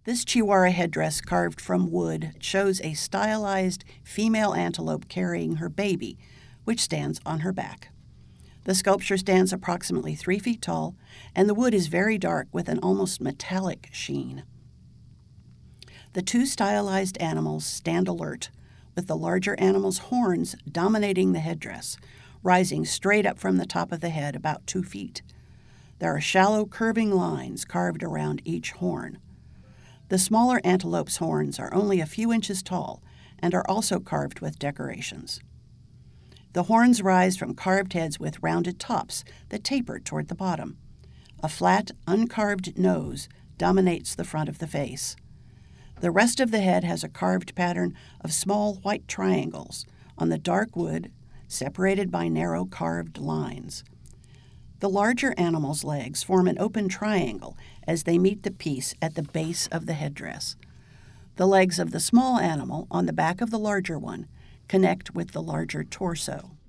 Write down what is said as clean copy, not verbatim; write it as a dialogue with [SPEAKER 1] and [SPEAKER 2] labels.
[SPEAKER 1] This Chihuahua headdress carved from wood shows a stylized female antelope carrying her baby, which stands on her back. The sculpture stands approximately 3 feet tall, and the wood is very dark with an almost metallic sheen. The two stylized animals stand alert, with the larger animal's horns dominating the headdress, rising straight up from the top of the head about 2 feet. There are shallow curving lines carved around each horn. The smaller antelope's horns are only a few inches tall and are also carved with decorations. The horns rise from carved heads with rounded tops that taper toward the bottom. A flat, uncarved nose dominates the front of the face. The rest of the head has a carved pattern of small white triangles on the dark wood, separated by narrow carved lines. The larger animal's legs form an open triangle as they meet the piece at the base of the headdress. The legs of the small animal on the back of the larger one connect with the larger torso.